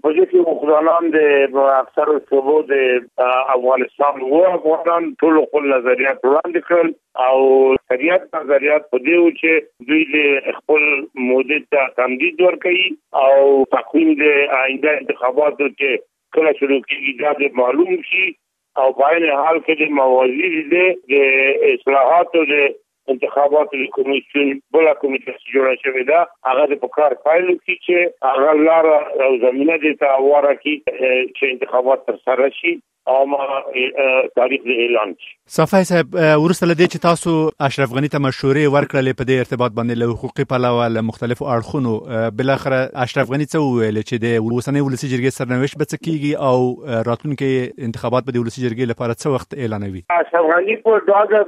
په دې کې مخالفان د اکثر صوبو د افغانستان افغانان ټول خپل نظریات وړاندې کړل او شریعت نظریات په دې و چې دوی د خپل مودې ته تمدید ورکړي او تقویم د آینده انتخاباتو چې کله شروع کیږي دا معلوم شي او په عین حال کې د موازی د اصلاحاتو د انتخاباتو کمیسیون بل کمیټه چې جوړه شوې ده هغه د کار فایل کې چې هغه لار او زمينه د تاواره کې چې انتخابات تر سره شي او ما تاریخ اعلان شي. صفای صاحب ورسته لدې چې تاسو اشرف غنی ته مشورې ورکړلې په دې ارتباط باندې له حقوقي پلوه له مختلفو اړخونو بل اخر اشرف غنی څه ویل چې د اوسنۍ ولسی جرګې سرنوشت به څه کیږي او راتلونکي انتخابات به د ولسی جرګې لپاره څه وخت اعلانوي؟ اشرف غنی په دغه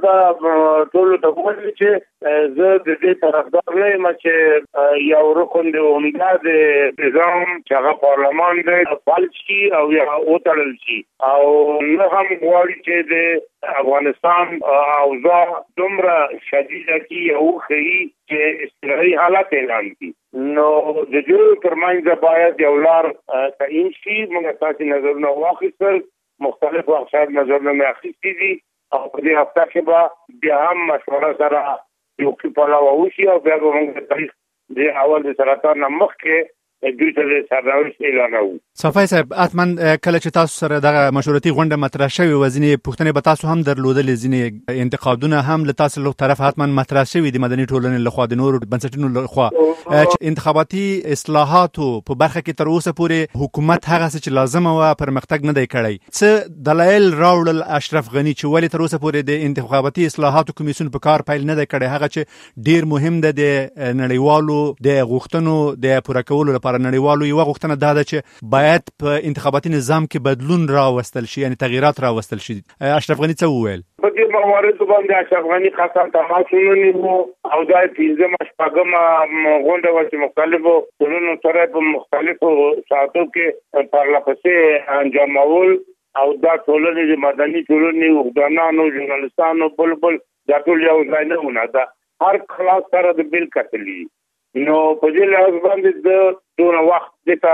د ټول ټکو چې زه د دې طرفدار نه یم چې یو رکن د عمده د نظام چې هغه پارلمان دی فعال شي او یا وتړل شي او نه هم غواړي چې د افغانستان اوضاع دومره شدیده کې او خي چې استثنائي حالت اعلان کړي نو د دې ترمنځ باید یو لار تعین شي. موږ تاسو نظرونه واخیستل مختلف اقسام نظرونه اخیستي دي او په دې هفته کې به بیا هم مشوره سره یو کې پلاو وشي او بیا به موږ د تاریخ د اول د سرطان مخ کې دوی ته سرنوشت اعلانوو. صفای صاحب اتمن کله چې تاسو سره دغه مشورتي غونډه مطرح شوې وزنې پښتنې به تاسو هم درلودلې ځینې انتقادونه هم له تاسو له طرف اتمن مطرح شوې د مدني ټولنې لخوا د نورو بنسټونو لخوا انتخاباتي اصلاحاتو په برخه کې تر اوسه پورې حکومت هغه چې لازم و پرمختګ نه دی کړی. څه دلایل راوړل اشرف غنی چې ولې تر اوسه پورې د انتخاباتي اصلاحاتو کمیسیون په کار پیل نه دی کړی هغه چې ډیر مهم ده د نړیوالو د غوښتنو د پوره کولو لپاره نړیوالو یو غوښتنه ده چې باید په انتخاباتي نظام کې بدلون راوستل شي یعنی تغییرات راوستل شي. اشرف غنی څه وویل؟ په دې موارد باندې اشرف غنی خاصه تماسونه نیو او دا پنځه مشپږم غونډه چې مختلفو ټولنو سره په مختلفو ساعتو کې پرلپسې انجامول او دا ټولنې د مدني ټولنې وګړانو ژورنالستانو بلبل دا ټول یو ځای نه ونه ده هر خلاص سره د بیل کتلی نو په دې لحاظ باندې د دونه وخت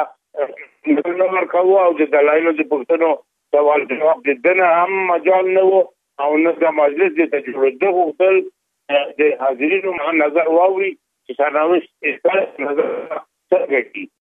دته نو ورکاو او د دلایلو د پښتنو سوال جواب د دنه هم مجال نه وو او نه د مجلس د تجربه د غوښتل د حاضرینو نظر واوري چې سرنوشت نظر څرګندي